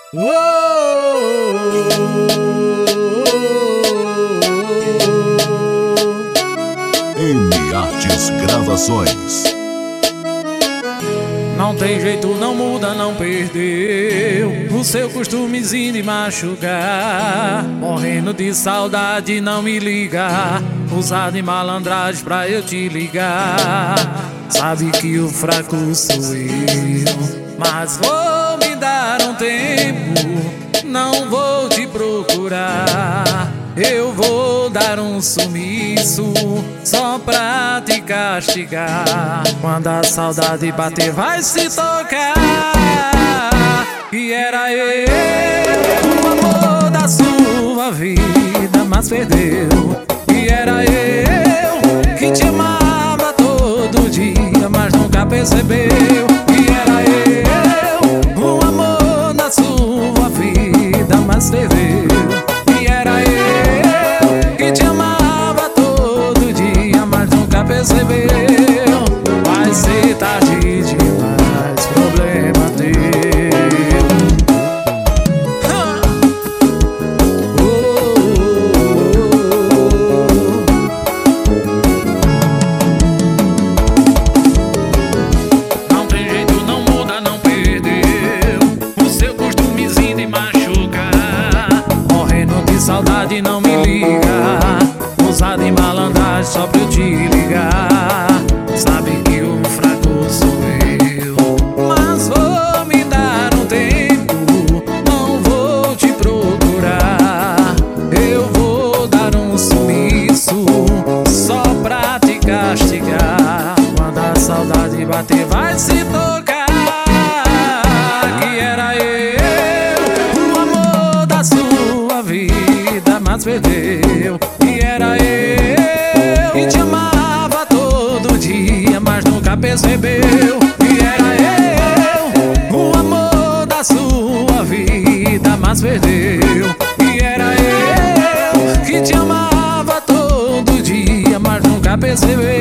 M Artes Gravações. Não tem jeito, não muda, não perdeu o seu costumezinho de machucar. Morrendo de saudade, não me liga, usar de malandragem pra eu te ligar. Sabe que o fraco sou eu, mas vou me dar um tempo, não vou te procurar. Eu vou dar um sumiço só pra te castigar. Quando a saudade bater vai se tocar que era eu, o amor da sua vida, mas perdeu. Que era eu que te amava todo dia, mas nunca percebeu. Que era eu, o amor da sua vida, mas perdeu. Percebeu, vai ser tarde demais, problema teu. Não tem jeito, não muda, não perdeu o seu costumezinho de machucar. Morrendo de saudade, não me liga, usado em malandragem só pra eu te ligar. Sabe que o fraco sou eu, mas vou me dar um tempo, não vou te procurar. Eu vou dar um sumiço só pra te castigar. Quando a saudade bater vai se tocar que era eu, o amor da sua vida, mas perdeu. Que era eu que te amava todo dia, mas nunca percebeu. Que era eu, o amor da sua vida, mas perdeu. Que era eu que te amava todo dia, mas nunca percebeu.